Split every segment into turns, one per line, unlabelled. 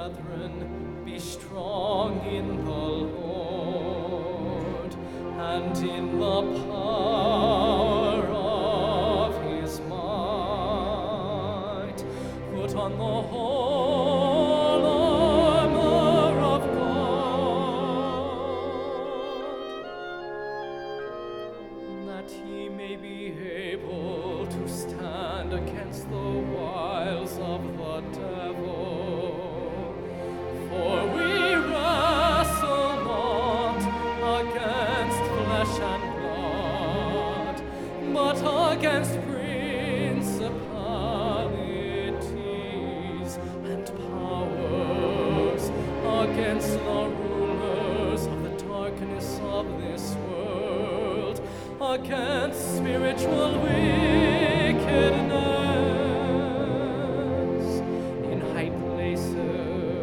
brethren, be strong in the Lord, and in the power of his might. Put on the whole armor of God, that ye may be able to stand against the wiles of the devil. For we wrestle not against flesh and blood, but against principalities and powers, against the rulers of the darkness of this world, against spiritual wickedness in high places.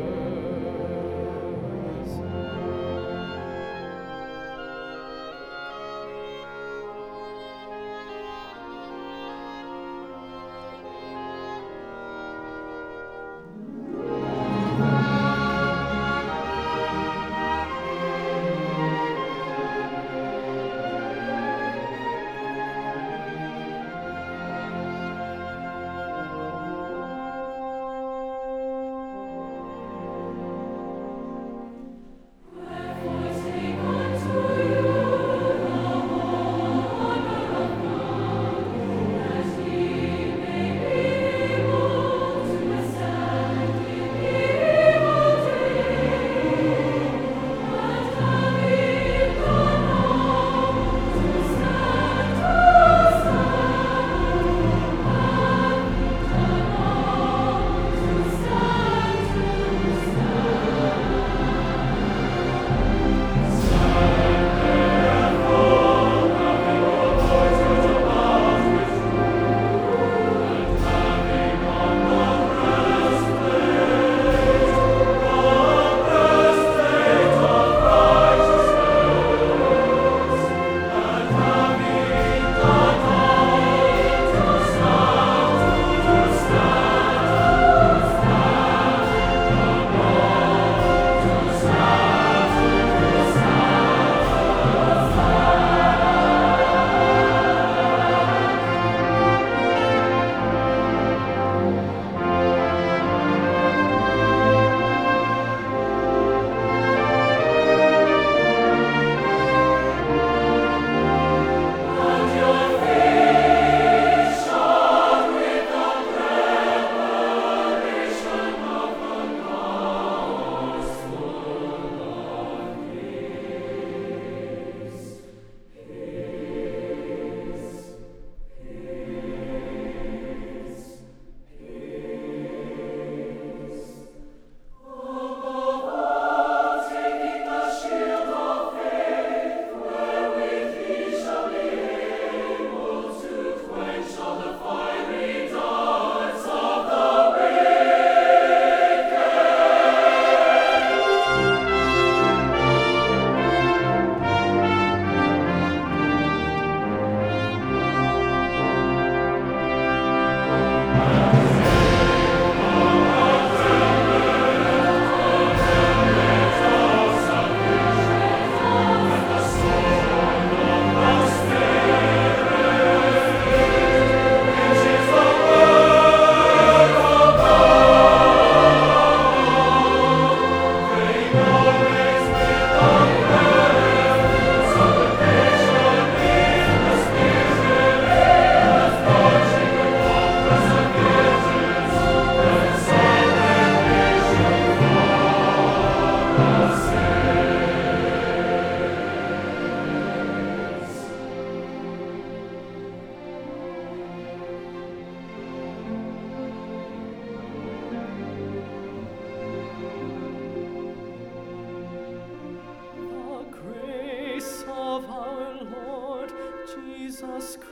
Jesus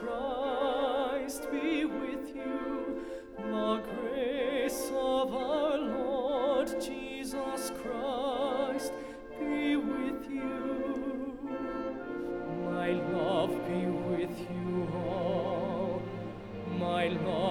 Christ be with you. The grace of our Lord Jesus Christ be with you. My love be with you all. My love